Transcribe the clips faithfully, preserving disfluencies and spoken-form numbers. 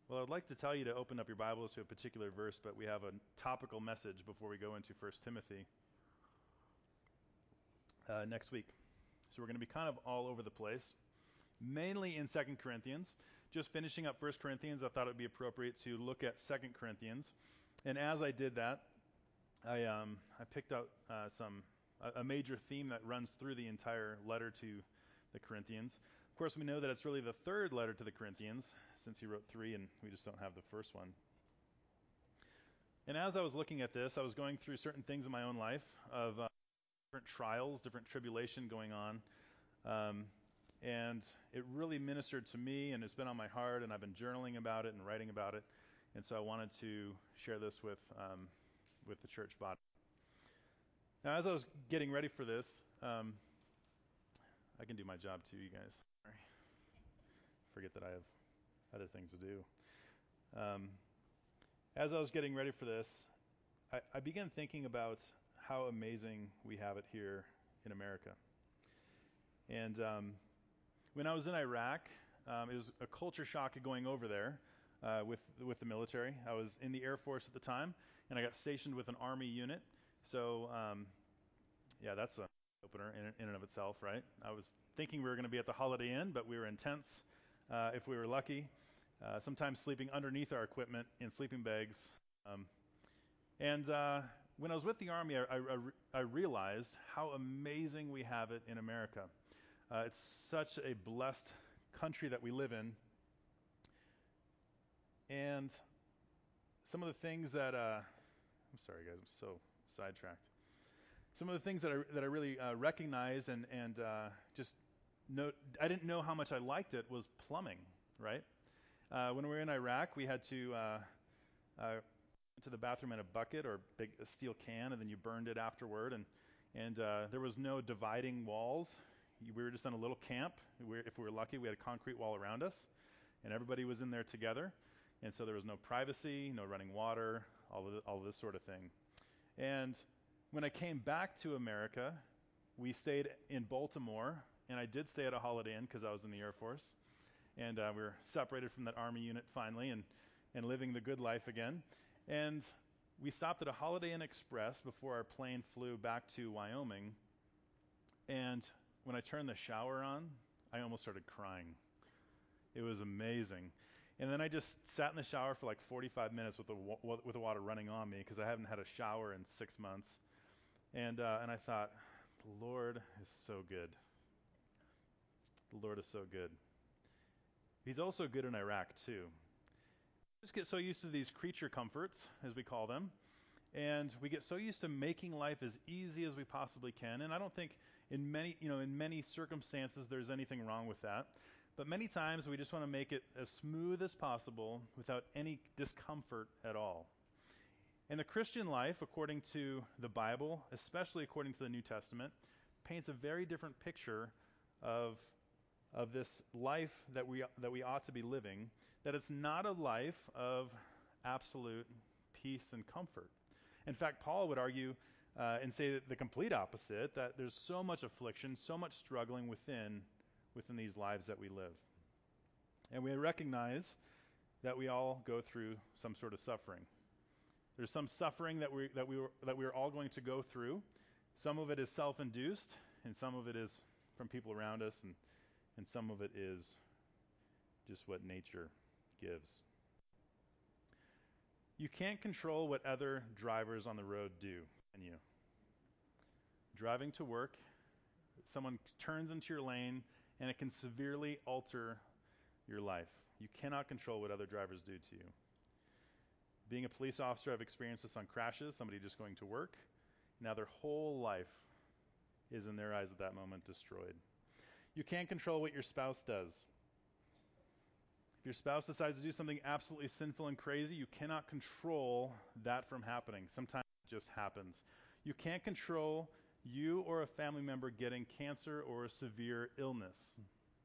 Well, I'd like to tell you to open up your Bibles to a particular verse, but we have a topical message before we go into First Timothy uh, next week. So we're going to be kind of all over the place, mainly in Second Corinthians. Just finishing up First Corinthians, I thought it would be appropriate to look at Second Corinthians. And as I did that, I um, I picked out uh, some a, a major theme that runs through the entire letter to the Corinthians. Of course, we know that it's really the third letter to the Corinthians, since he wrote three, and we just don't have the first one. And as I was looking at this, I was going through certain things in my own life of uh, different trials, different tribulation going on. Um, and it really ministered to me, and it's been on my heart, and I've been journaling about it and writing about it. And so I wanted to share this with um, with the church body. Now, as I was getting ready for this, um, I can do my job too, you guys. Sorry. Forget that I have other things to do. Um, as I was getting ready for this, I, I began thinking about how amazing we have it here in America. And um, when I was in Iraq, um, it was a culture shock going over there uh, with with the military. I was in the Air Force at the time, and I got stationed with an Army unit. So, um, yeah, that's an opener in, in and of itself, right? I was thinking we were going to be at the Holiday Inn, but we were in tents uh, if we were lucky, uh, sometimes sleeping underneath our equipment in sleeping bags. Um, and uh, when I was with the Army, I, I, I realized how amazing we have it in America. Uh, it's such a blessed country that we live in. And some of the things that, uh, I'm sorry guys, I'm so sidetracked. Some of the things that I, that I really uh, recognize and, and uh, just know, I didn't know how much I liked it was plumbing, right? Uh, when we were in Iraq, we had to uh, uh, to the bathroom in a bucket or big a steel can, and then you burned it afterward. And and uh, there was no dividing walls. We were just in a little camp. We were, if we were lucky, we had a concrete wall around us, and everybody was in there together. And so there was no privacy, no running water, all of the, all of this sort of thing. And when I came back to America, we stayed in Baltimore, and I did stay at a Holiday Inn because I was in the Air Force. And uh, we were separated from that Army unit finally, and and living the good life again. And we stopped at a Holiday Inn Express before our plane flew back to Wyoming. And when I turned the shower on, I almost started crying. It was amazing. And then I just sat in the shower for like forty-five minutes with the wa- with the water running on me because I haven't had a shower in six months. And uh, and I thought, the Lord is so good. The Lord is so good. He's also good in Iraq too. We just get so used to these creature comforts, as we call them, and we get so used to making life as easy as we possibly can. And I don't think in many, you know, in many circumstances there's anything wrong with that. But many times we just want to make it as smooth as possible without any discomfort at all. And the Christian life, according to the Bible, especially according to the New Testament, paints a very different picture of of this life that we that we ought to be living, that it's not a life of absolute peace and comfort. In fact, Paul would argue uh, and say the complete opposite, that there's so much affliction, so much struggling within within these lives that we live. And we recognize that we all go through some sort of suffering. There's some suffering that we that we were, that we are all going to go through. Some of it is self-induced, and some of it is from people around us, and and some of it is just what nature gives. You can't control what other drivers on the road do, can you? Driving to work, someone turns into your lane, and it can severely alter your life. You cannot control what other drivers do to you. Being a police officer, I've experienced this on crashes, somebody just going to work. Now their whole life is, in their eyes at that moment, destroyed. You can't control what your spouse does. If your spouse decides to do something absolutely sinful and crazy, you cannot control that from happening. Sometimes it just happens. You can't control you or a family member getting cancer or a severe illness.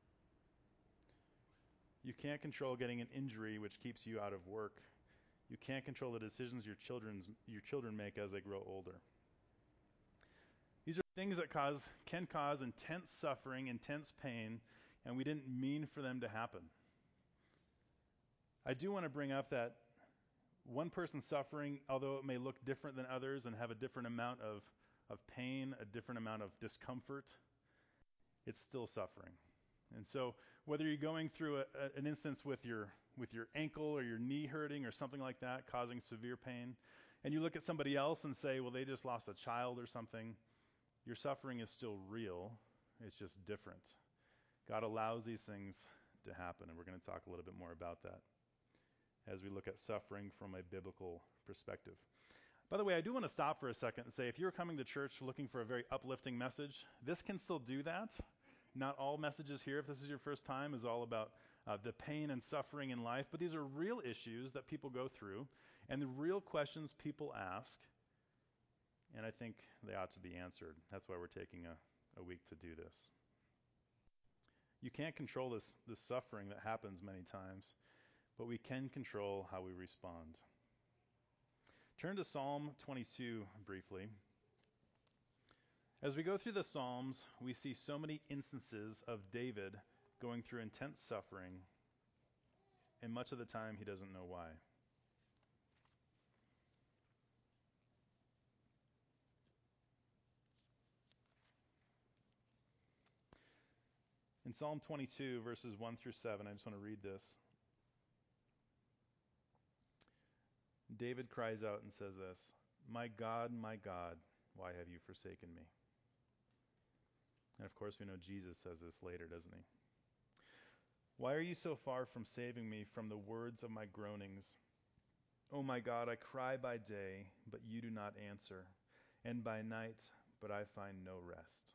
You can't control getting an injury which keeps you out of work. You can't control the decisions your children's your children make as they grow older. These are things that cause can cause intense suffering, intense pain, and we didn't mean for them to happen. I do want to bring up that one person's suffering, although it may look different than others and have a different amount of, of pain, a different amount of discomfort, it's still suffering. And so whether you're going through a, a, an instance with your with your ankle or your knee hurting or something like that, causing severe pain, and you look at somebody else and say, well, they just lost a child or something, your suffering is still real. It's just different. God allows these things to happen, and we're going to talk a little bit more about that as we look at suffering from a biblical perspective. By the way, I do want to stop for a second and say, if you're coming to church looking for a very uplifting message, this can still do that. Not all messages here, if this is your first time, is all about uh, the pain and suffering in life, but these are real issues that people go through and the real questions people ask, and I think they ought to be answered. That's why we're taking a, a week to do this. You can't control this, this suffering that happens many times, but we can control how we respond. Turn to Psalm twenty-two briefly. As we go through the Psalms, we see so many instances of David going through intense suffering, and much of the time he doesn't know why. In Psalm twenty-two, verses one through seven, I just want to read this. David cries out and says this, "My God, my God, why have you forsaken me?" And of course we know Jesus says this later, doesn't he? "Why are you so far from saving me from the words of my groanings? Oh my God, I cry by day, but you do not answer, and by night, but I find no rest.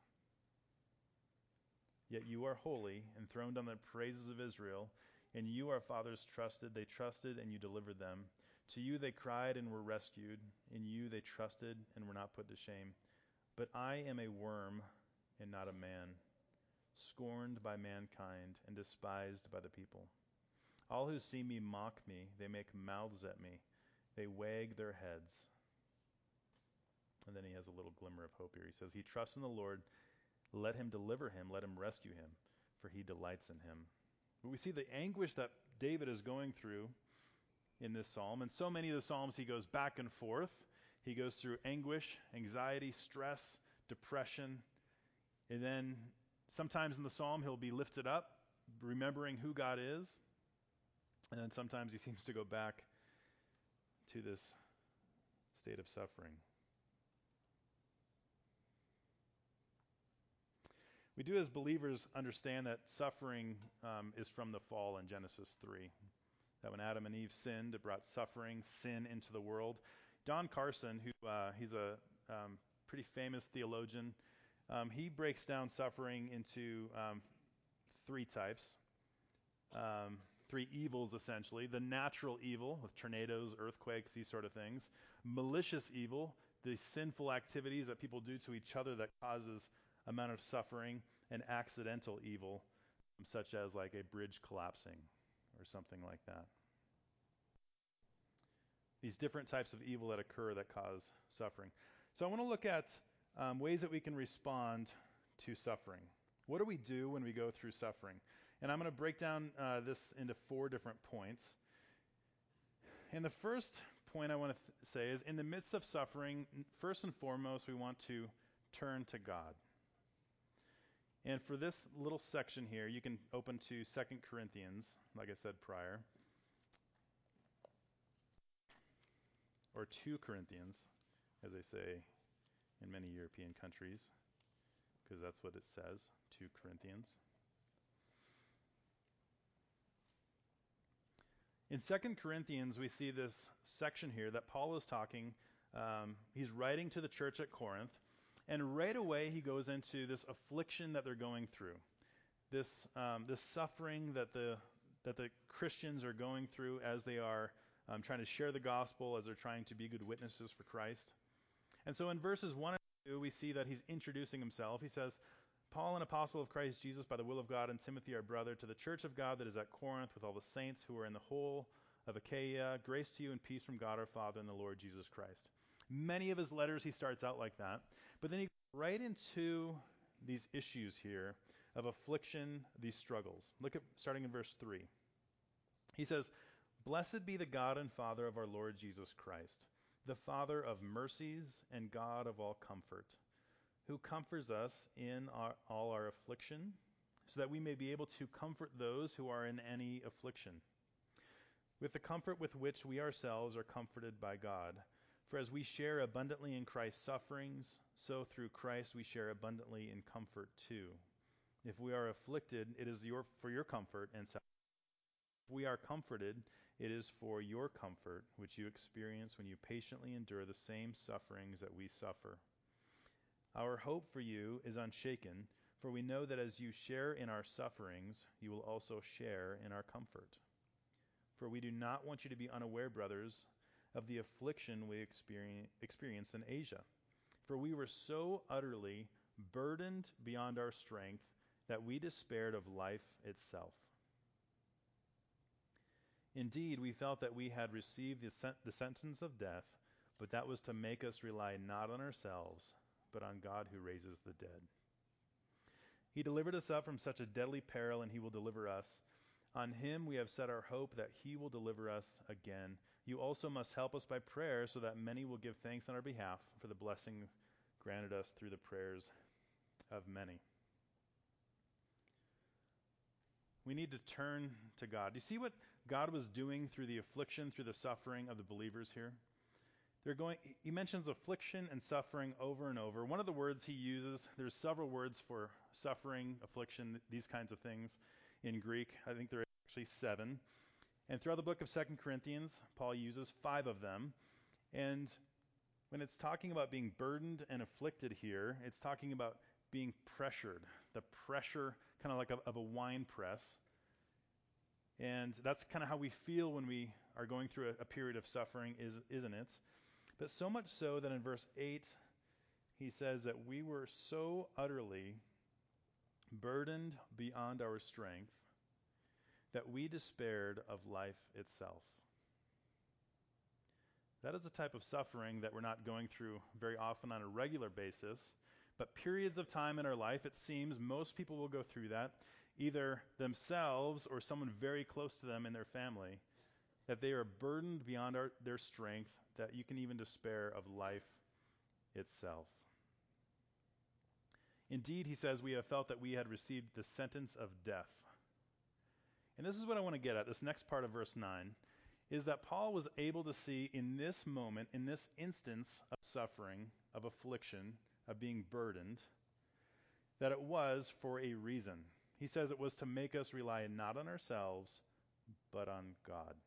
Yet you are holy, enthroned on the praises of Israel, and you our fathers trusted, they trusted, and you delivered them. To you they cried and were rescued. In you they trusted and were not put to shame. But I am a worm and not a man, scorned by mankind and despised by the people. All who see me mock me. They make mouths at me. They wag their heads." And then he has a little glimmer of hope here. He says, "He trusts in the Lord. Let him deliver him. Let him rescue him, for he delights in him." But we see the anguish that David is going through in this psalm. And so many of the psalms, he goes back and forth. He goes through anguish, anxiety, stress, depression. And then sometimes in the psalm, he'll be lifted up, remembering who God is. And then sometimes he seems to go back to this state of suffering. We do, as believers, understand that suffering um, is from the fall in Genesis three. That when Adam and Eve sinned, it brought suffering, sin into the world. Don Carson, who uh, he's a um, pretty famous theologian, um, he breaks down suffering into um, three types, um, three evils essentially. The natural evil with tornadoes, earthquakes, these sort of things. Malicious evil, the sinful activities that people do to each other that causes amount of suffering. And accidental evil, such as like a bridge collapsing or something like that. These different types of evil that occur that cause suffering. So I want to look at um, ways that we can respond to suffering. What do we do when we go through suffering? And I'm going to break down uh, this into four different points. And the first point I want to th- say is, in the midst of suffering, first and foremost, we want to turn to God. And for this little section here, you can open to Second Corinthians, like I said prior, or two Corinthians, as they say in many European countries, because that's what it says, two Corinthians. In Second Corinthians, we see this section here that Paul is talking, um, he's writing to the church at Corinth, and right away he goes into this affliction that they're going through. This um, this suffering that the that the Christians are going through as they are um, trying to share the gospel, as they're trying to be good witnesses for Christ. And so in verses one and two, we see that he's introducing himself. He says, "Paul, an apostle of Christ Jesus by the will of God, and Timothy, our brother, to the church of God that is at Corinth with all the saints who are in the whole of Achaia, grace to you and peace from God our Father and the Lord Jesus Christ." Many of his letters, he starts out like that. But then he goes right into these issues here of affliction, these struggles. Look at starting in verse three. He says, Blessed be the God and Father of our Lord Jesus Christ, the Father of mercies and God of all comfort, who comforts us in our, all our affliction, so that we may be able to comfort those who are in any affliction, with the comfort with which we ourselves are comforted by God. For as we share abundantly in Christ's sufferings, so through Christ we share abundantly in comfort too. If we are afflicted, it is your, for your comfort and salvation. If we are comforted, it is for your comfort, which you experience when you patiently endure the same sufferings that we suffer. Our hope for you is unshaken, for we know that as you share in our sufferings, you will also share in our comfort. For we do not want you to be unaware, brothers, of the affliction we experienced in Asia. For we were so utterly burdened beyond our strength that we despaired of life itself. Indeed, we felt that we had received the, sen- the sentence of death, but that was to make us rely not on ourselves, but on God who raises the dead. He delivered us up from such a deadly peril, and he will deliver us. On him we have set our hope that he will deliver us again. You also must help us by prayer, so that many will give thanks on our behalf for the blessing granted us through the prayers of many. We need to turn to God. Do you see what God was doing through the affliction, through the suffering of the believers here? They're going. He mentions affliction and suffering over and over. One of the words he uses, there's several words for suffering, affliction, these kinds of things in Greek. I think there are actually seven. And throughout the book of Second Corinthians, Paul uses five of them. And when it's talking about being burdened and afflicted here, it's talking about being pressured, the pressure kind of like a, of a wine press. And that's kind of how we feel when we are going through a, a period of suffering, is, isn't it? But so much so that in verse eight, he says that we were so utterly burdened beyond our strength that we despaired of life itself. That is a type of suffering that we're not going through very often on a regular basis, but periods of time in our life, it seems most people will go through that, either themselves or someone very close to them in their family, that they are burdened beyond our, their strength, that you can even despair of life itself. Indeed, he says, we have felt that we had received the sentence of death. And this is what I want to get at, this next part of verse nine, is that Paul was able to see in this moment, in this instance of suffering, of affliction, of being burdened, that it was for a reason. He says it was to make us rely not on ourselves, but on God.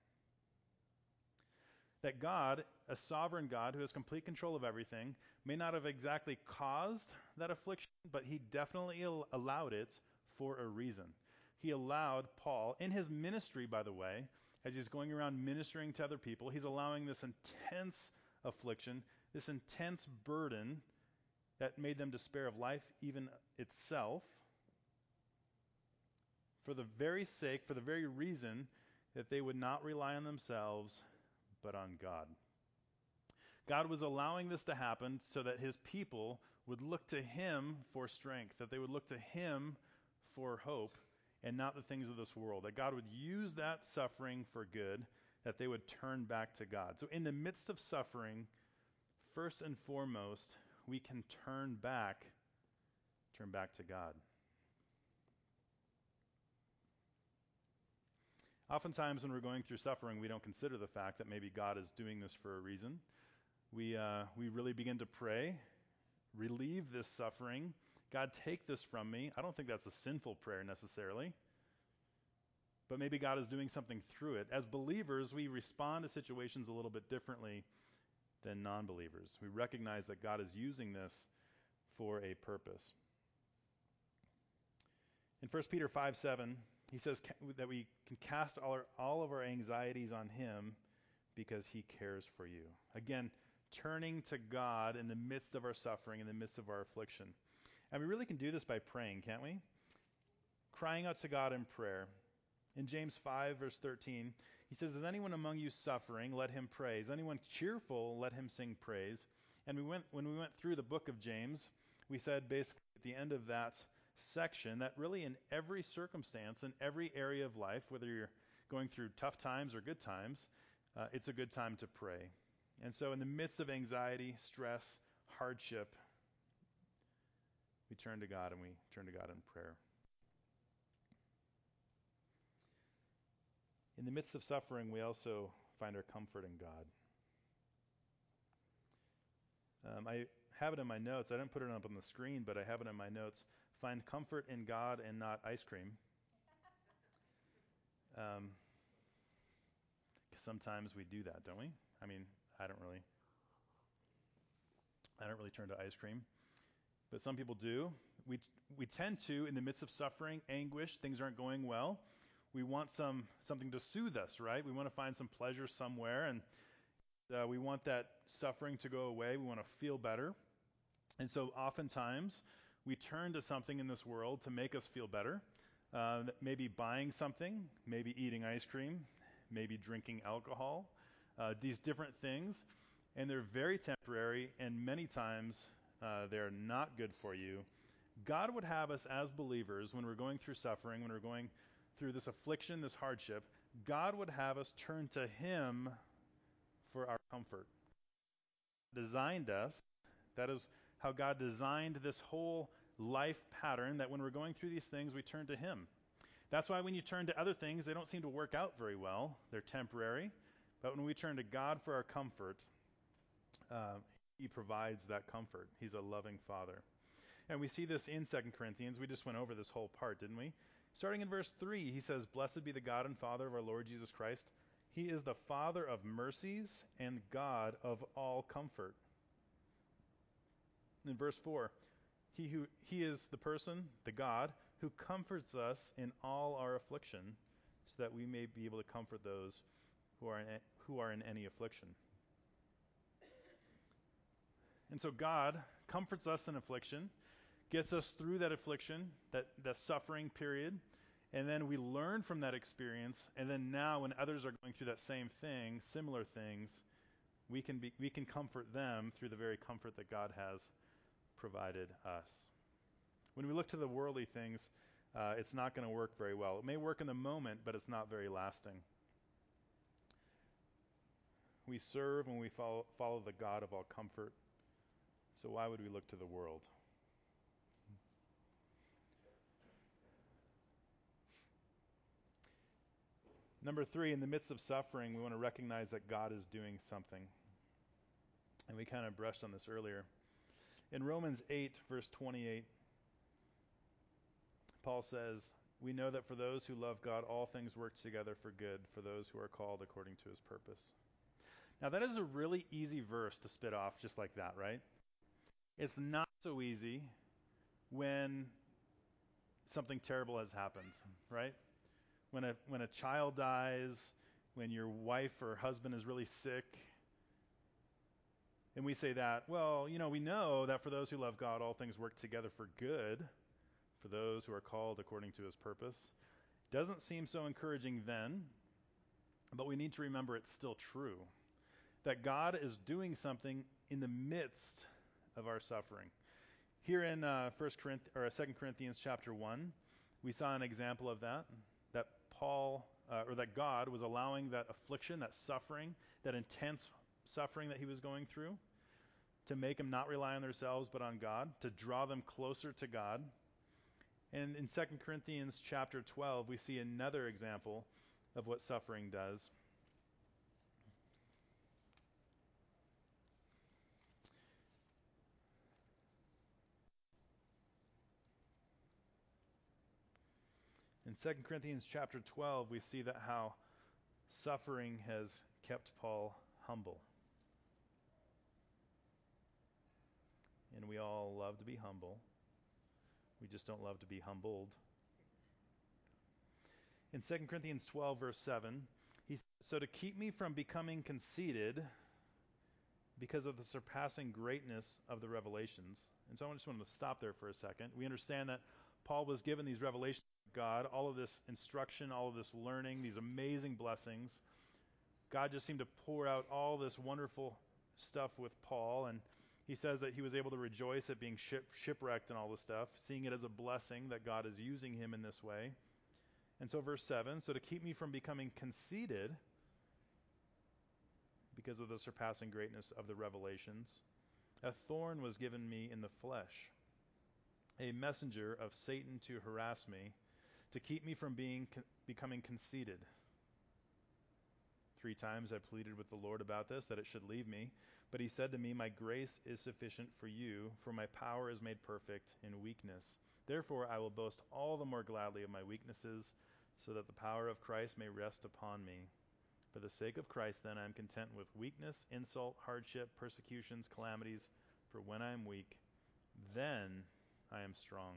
That God, a sovereign God who has complete control of everything, may not have exactly caused that affliction, but he definitely allowed it for a reason. He allowed Paul, in his ministry, by the way, as he's going around ministering to other people, he's allowing this intense affliction, this intense burden that made them despair of life even itself, for the very sake, for the very reason that they would not rely on themselves, but on God. God was allowing this to happen so that his people would look to him for strength, that they would look to him for hope, and not the things of this world. That God would use that suffering for good, that they would turn back to God. So in the midst of suffering, first and foremost, we can turn back, turn back to God. Oftentimes when we're going through suffering, we don't consider the fact that maybe God is doing this for a reason. We uh, we really begin to pray, relieve this suffering. God, take this from me. I don't think that's a sinful prayer necessarily. But maybe God is doing something through it. As believers, we respond to situations a little bit differently than non-believers. We recognize that God is using this for a purpose. In First Peter five seven, he says that we can cast all, our, all of our anxieties on him because he cares for you. Again, turning to God in the midst of our suffering, in the midst of our affliction. And we really can do this by praying, can't we? Crying out to God in prayer. In James five, verse thirteen, he says, is anyone among you suffering? Let him pray. Is anyone cheerful? Let him sing praise. And we went when we went through the book of James, we said basically at the end of that section that really in every circumstance, in every area of life, whether you're going through tough times or good times, uh, it's a good time to pray. And so in the midst of anxiety, stress, hardship, we turn to God and we turn to God in prayer. In the midst of suffering, we also find our comfort in God. Um, I have it in my notes. I didn't put it up on the screen, but I have it in my notes. Find comfort in God and not ice cream. Um, 'cause sometimes we do that, don't we? I mean, I don't really. I don't really turn to ice cream, but some people do. We we tend to, in the midst of suffering, anguish, things aren't going well. We want some something to soothe us, right? We want to find some pleasure somewhere, and uh, we want that suffering to go away. We want to feel better, and so oftentimes we turn to something in this world to make us feel better. Uh, maybe buying something, maybe eating ice cream, maybe drinking alcohol. Uh, these different things, and they're very temporary, and many times uh, they're not good for you. God would have us as believers, when we're going through suffering, when we're going through this affliction, this hardship, God would have us turn to Him for our comfort. Designed us, that is how God designed this whole life pattern, that when we're going through these things, we turn to Him. That's why when you turn to other things, they don't seem to work out very well. They're temporary. But when we turn to God for our comfort, uh, He provides that comfort. He's a loving Father. And we see this in Second Corinthians. We just went over this whole part, didn't we? Starting in verse three, he says, "Blessed be the God and Father of our Lord Jesus Christ. He is the Father of mercies and God of all comfort." In verse four, he who he is the person, the God, who comforts us in all our affliction, so that we may be able to comfort those who are in, who are in any affliction. And so God comforts us in affliction, gets us through that affliction, that, that suffering period, and then we learn from that experience, and then now when others are going through that same thing, similar things, we can be we can comfort them through the very comfort that God has provided us. When we look to the worldly things, uh, it's not going to work very well. It may work in the moment, but it's not very lasting. We serve and we follow, follow the God of all comfort. So why would we look to the world? Number three, in the midst of suffering, we want to recognize that God is doing something. And we kind of brushed on this earlier. In Romans eight, verse twenty-eight, Paul says, "We know that for those who love God, all things work together for good, for those who are called according to His purpose." Now, that is a really easy verse to spit off just like that, right? It's not so easy when something terrible has happened, right? When a when a child dies, when your wife or husband is really sick, and we say that, well, you know, we know that for those who love God, all things work together for good, for those who are called according to His purpose. Doesn't seem so encouraging then, but we need to remember it's still true, that God is doing something in the midst of our suffering. Here in uh, First Corinthians or Second Corinthians chapter one, we saw an example of that. That Paul uh, or that God was allowing that affliction, that suffering, that intense suffering that he was going through, to make them not rely on themselves but on God, to draw them closer to God. And in Second Corinthians chapter twelve, we see another example of what suffering does. In Second Corinthians chapter twelve, we see that how suffering has kept Paul humble. And we all love to be humble. We just don't love to be humbled. In Second Corinthians twelve, verse seven, he says, "So to keep me from becoming conceited because of the surpassing greatness of the revelations." And so I just wanted to stop there for a second. We understand that Paul was given these revelations of God, all of this instruction, all of this learning, these amazing blessings. God just seemed to pour out all this wonderful stuff with Paul, and he says that he was able to rejoice at being ship, shipwrecked and all this stuff, seeing it as a blessing that God is using him in this way. And so verse seven, so to keep me from becoming conceited because of the surpassing greatness of the revelations, a thorn was given me in the flesh, a messenger of Satan to harass me, to keep me from being con- becoming conceited. Three times I pleaded with the Lord about this, that it should leave me. But he said to me, my grace is sufficient for you, for my power is made perfect in weakness. Therefore I will boast all the more gladly of my weaknesses, so that the power of Christ may rest upon me. For the sake of Christ, then, I am content with weakness, insult, hardship, persecutions, calamities, for when I am weak, then I am strong.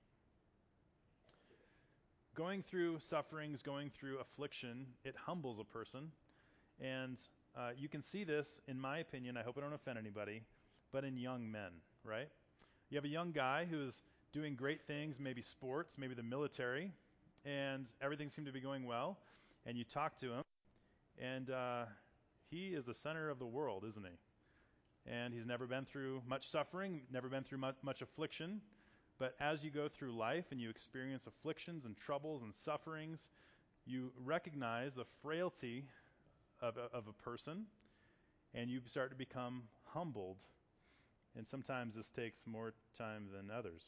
Going through sufferings, going through affliction, it humbles a person. And uh, you can see this, in my opinion, I hope I don't offend anybody, but in young men, right? You have a young guy who's doing great things, maybe sports, maybe the military, and everything seemed to be going well. And you talk to him, and uh, he is the center of the world, isn't he? And he's never been through much suffering, never been through much, much affliction. But as you go through life and you experience afflictions and troubles and sufferings, you recognize the frailty of a, of a person, and you start to become humbled. And sometimes this takes more time than others.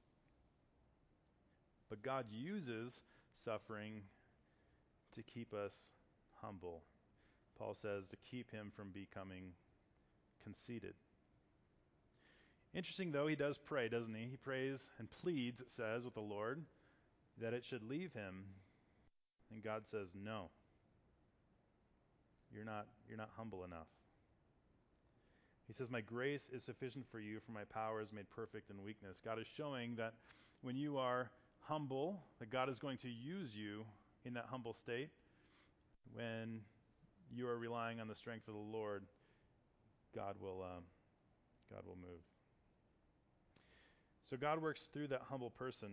But God uses suffering to keep us humble. Paul says to keep him from becoming conceited. Interesting, though, he does pray, doesn't he? He prays and pleads, it says, with the Lord, that it should leave him. And God says, no. You're not, you're not humble enough. He says, my grace is sufficient for you, for my power is made perfect in weakness. God is showing that when you are humble, that God is going to use you in that humble state. When you are relying on the strength of the Lord, God will, um, God will move. So God works through that humble person.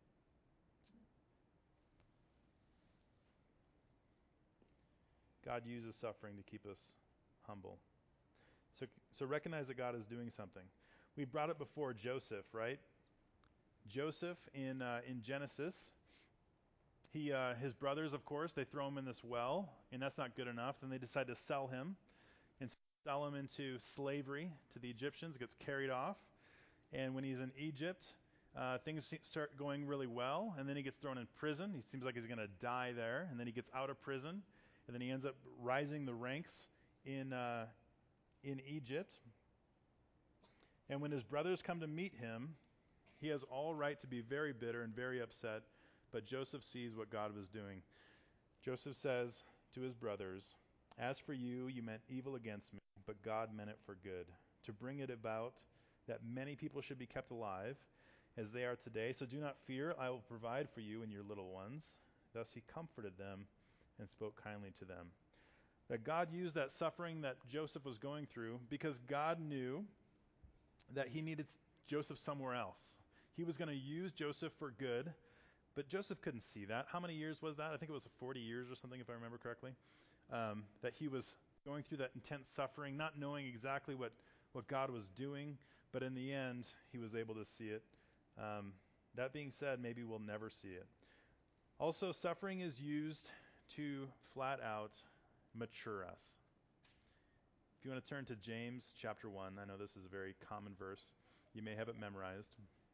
God uses suffering to keep us humble. So, so recognize that God is doing something. We brought it before, Joseph, right? Joseph in uh, in Genesis, he uh, his brothers, of course, they throw him in this well, and that's not good enough. Then they decide to sell him and sell him into slavery to the Egyptians. He gets carried off, and when he's in Egypt, uh, things start going really well, and then he gets thrown in prison. He seems like he's going to die there, and then he gets out of prison, and then he ends up rising the ranks in uh, in Egypt. And when his brothers come to meet him, he has all right to be very bitter and very upset, but Joseph sees what God was doing. Joseph says to his brothers, as for you, you meant evil against me, but God meant it for good, to bring it about that many people should be kept alive, as they are today. So do not fear, I will provide for you and your little ones. Thus he comforted them and spoke kindly to them. That God used that suffering that Joseph was going through because God knew that he needed Joseph somewhere else. He was going to use Joseph for good, but Joseph couldn't see that. How many years was that? I think it was forty years or something, if I remember correctly, um, that he was going through that intense suffering, not knowing exactly what, what God was doing, but in the end, he was able to see it. Um, that being said, maybe we'll never see it. Also, suffering is used to flat out mature us. If you want to turn to James chapter one, I know this is a very common verse. You may have it memorized.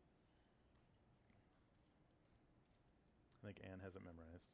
I think Anne has it memorized.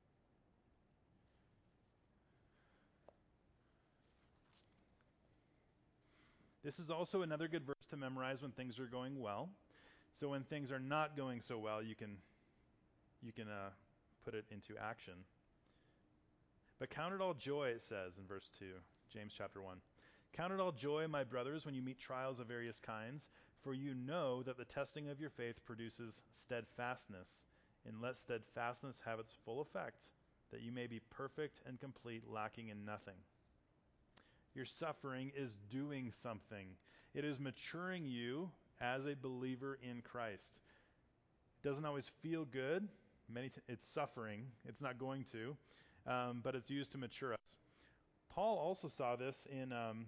This is also another good verse to memorize when things are going well. So when things are not going so well, you can you can uh, put it into action. But count it all joy, it says in verse two, James chapter one. Count it all joy, my brothers, when you meet trials of various kinds, for you know that the testing of your faith produces steadfastness. And let steadfastness have its full effect, that you may be perfect and complete, lacking in nothing. Your suffering is doing something. It is maturing you as a believer in Christ. It doesn't always feel good. Many t- it's suffering. It's not going to, um, but it's used to mature us. Paul also saw this in um,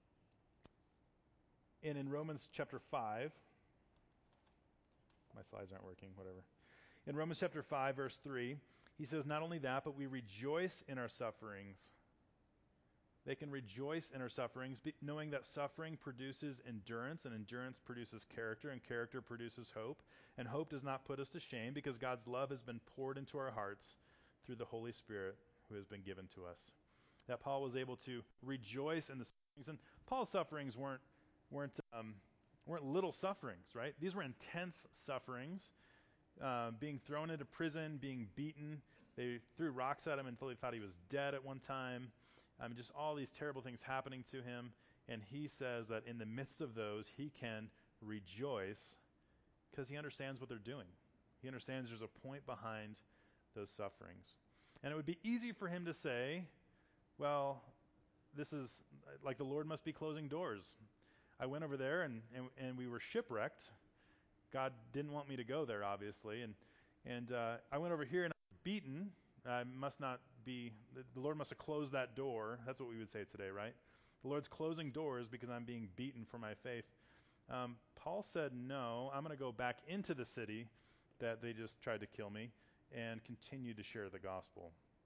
in in Romans chapter five. My slides aren't working. Whatever. In Romans chapter five, verse three, He says, not only that, but we rejoice in our sufferings. They can rejoice in our sufferings, knowing that suffering produces endurance, and endurance produces character, and character produces hope. And hope does not put us to shame, because God's love has been poured into our hearts through the Holy Spirit who has been given to us. That Paul was able to rejoice in the sufferings. And Paul's sufferings weren't weren't um, weren't little sufferings, right? These were intense sufferings. Uh, being thrown into prison, being beaten. They threw rocks at him until they thought he was dead at one time. Um, just all these terrible things happening to him. And he says that in the midst of those, he can rejoice because he understands what they're doing. He understands there's a point behind those sufferings. And it would be easy for him to say, well, this is like the Lord must be closing doors. I went over there and, and, and we were shipwrecked. God didn't want me to go there, obviously. And, and uh, I went over here and I was beaten. I must not be, the Lord must have closed that door. That's what we would say today, right? The Lord's closing doors because I'm being beaten for my faith. Um, Paul said, no, I'm going to go back into the city that they just tried to kill me and continue to share the gospel.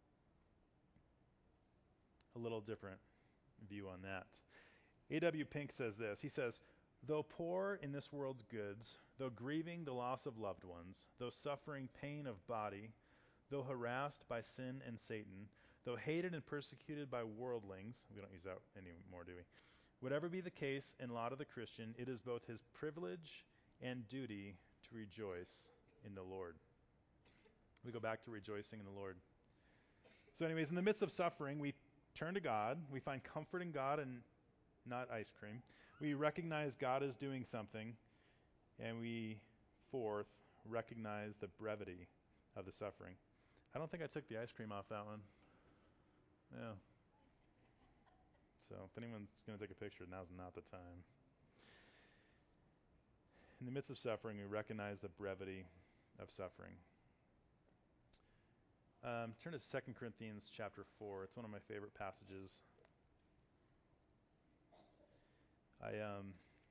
A little different view on that. A W Pink says this. He says, though poor in this world's goods, though grieving the loss of loved ones, though suffering pain of body, though harassed by sin and Satan, though hated and persecuted by worldlings, we don't use that anymore, do we? Whatever be the case and lot of the Christian, it is both his privilege and duty to rejoice in the Lord. We go back to rejoicing in the Lord. So anyways, in the midst of suffering, we turn to God. We find comfort in God and not ice cream. We recognize God is doing something. And we, fourth, recognize the brevity of the suffering. I don't think I took the ice cream off that one. Yeah. So if anyone's going to take a picture, now's not the time. In the midst of suffering, we recognize the brevity of suffering. Um, turn to Second Corinthians chapter four. It's one of my favorite passages. I um,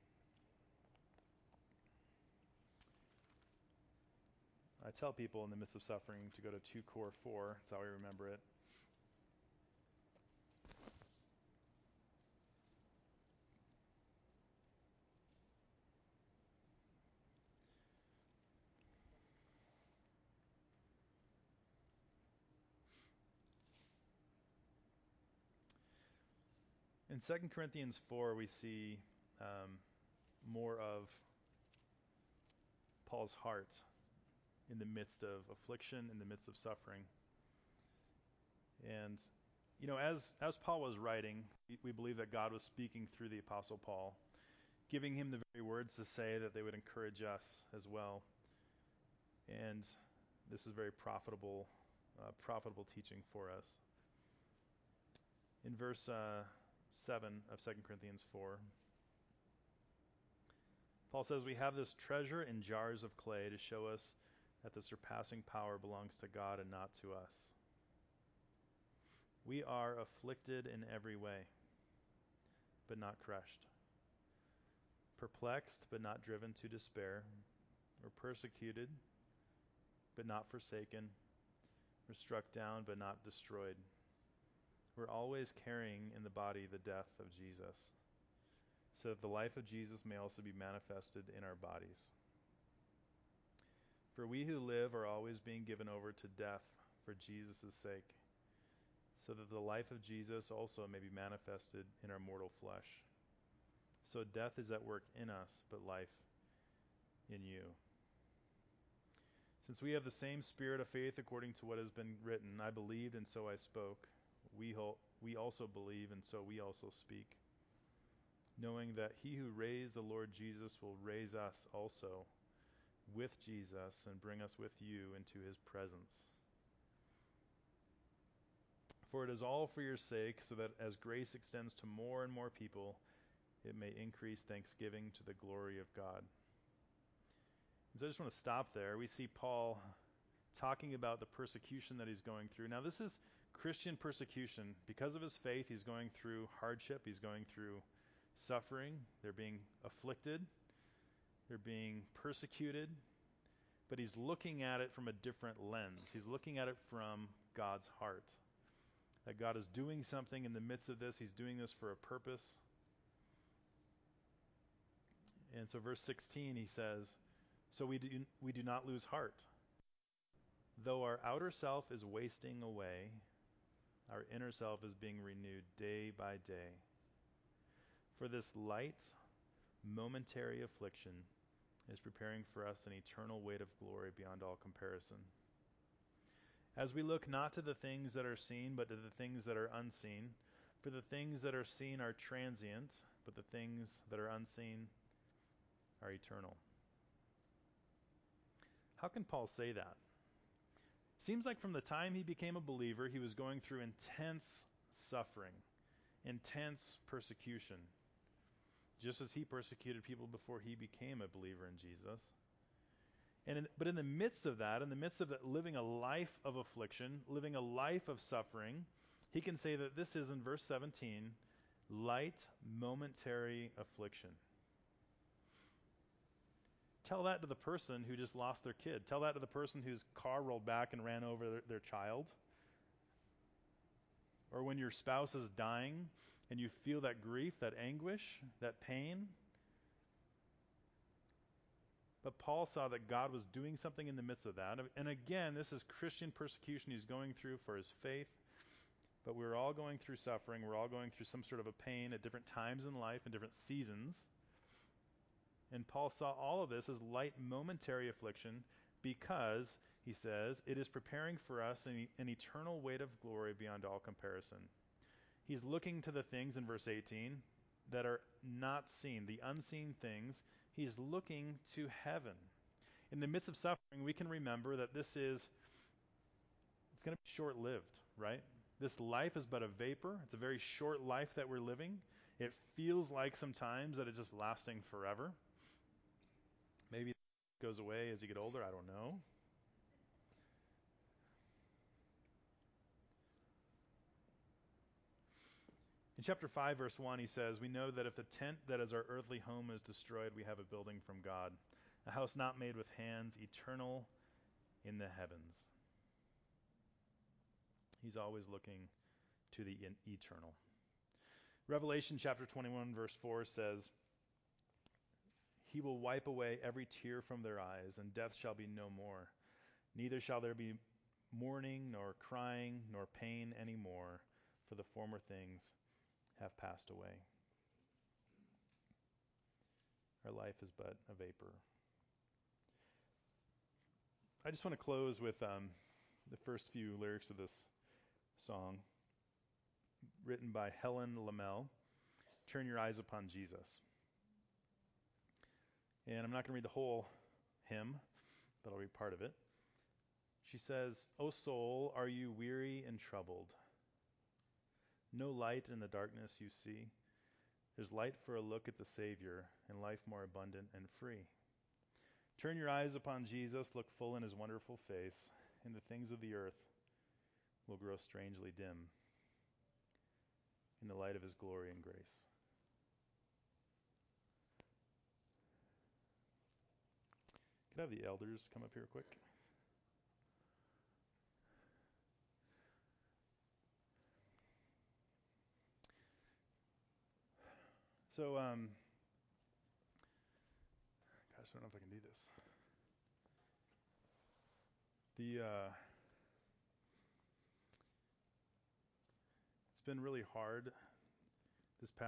I tell people in the midst of suffering to go to two core four. That's how I remember it. In Second Corinthians four, we see um, more of Paul's heart in the midst of affliction, in the midst of suffering. And, you know, as as Paul was writing, we, we believe that God was speaking through the Apostle Paul, giving him the very words to say that they would encourage us as well. And this is very profitable, uh, profitable teaching for us. In verse uh, seven of Second Corinthians four, Paul says, we have this treasure in jars of clay to show us that the surpassing power belongs to God and not to us. We are afflicted in every way, but not crushed, perplexed, but not driven to despair, or persecuted, but not forsaken, or struck down, but not destroyed. We're always carrying in the body the death of Jesus, so that the life of Jesus may also be manifested in our bodies. For we who live are always being given over to death for Jesus' sake, so that the life of Jesus also may be manifested in our mortal flesh. So death is at work in us, but life in you. Since we have the same spirit of faith according to what has been written, I believed and so I spoke. We, ho- we also believe and so we also speak, knowing that he who raised the Lord Jesus will raise us also with Jesus and bring us with you into his presence. For it is all for your sake, so that as grace extends to more and more people, it may increase thanksgiving to the glory of God. And so I just want to stop there. We see Paul talking about the persecution that he's going through. Now this is Christian persecution. Because of his faith, he's going through hardship. He's going through suffering. They're being afflicted. They're being persecuted. but he's looking at it from a different lens. He's looking at it from God's heart. That God is doing something in the midst of this. He's doing this for a purpose. And so verse sixteen, he says, so we do, we do not lose heart. Though our outer self is wasting away, our inner self is being renewed day by day. For this light, momentary affliction is preparing for us an eternal weight of glory beyond all comparison. As we look not to the things that are seen, but to the things that are unseen. For the things that are seen are transient, but the things that are unseen are eternal. How can Paul say that? Seems like from the time he became a believer, he was going through intense suffering, intense persecution, just as he persecuted people before he became a believer in Jesus. And in, but in the midst of that, in the midst of that, living a life of affliction, living a life of suffering, he can say that this is, in verse seventeen, light, momentary affliction. Tell that to the person who just lost their kid. Tell that to the person whose car rolled back and ran over their, their child. Or when your spouse is dying and you feel that grief, that anguish, that pain. But Paul saw that God was doing something in the midst of that. And again, this is Christian persecution he's going through for his faith. But we're all going through suffering. We're all going through some sort of a pain at different times in life and different seasons. And Paul saw all of this as light, momentary affliction because, he says, it is preparing for us an, an eternal weight of glory beyond all comparison. He's looking to the things in verse eighteen that are not seen, the unseen things. He's looking to heaven. In the midst of suffering, we can remember that this is, it's going to be short-lived, right? This life is but a vapor. It's a very short life that we're living. It feels like sometimes that it's just lasting forever. Maybe it goes away as you get older. I don't know. In chapter five, verse one, he says, we know that if the tent that is our earthly home is destroyed, we have a building from God, a house not made with hands, eternal in the heavens. He's always looking to the in- eternal. Revelation chapter twenty-one, verse four says, he will wipe away every tear from their eyes, and death shall be no more. Neither shall there be mourning, nor crying, nor pain any more, for the former things have passed away. Our life is but a vapor. I just want to close with um, the first few lyrics of this song, written by Helen Lamel. Turn your eyes upon Jesus. And I'm not going to read the whole hymn, but I'll read part of it. She says, O soul, are you weary and troubled? No light in the darkness you see. There's light for a look at the Savior, and life more abundant and free. Turn your eyes upon Jesus, look full in his wonderful face, and the things of the earth will grow strangely dim in the light of his glory and grace. Could I have the elders come up here quick? So, um, gosh, I don't know if I can do this. The uh, it's been really hard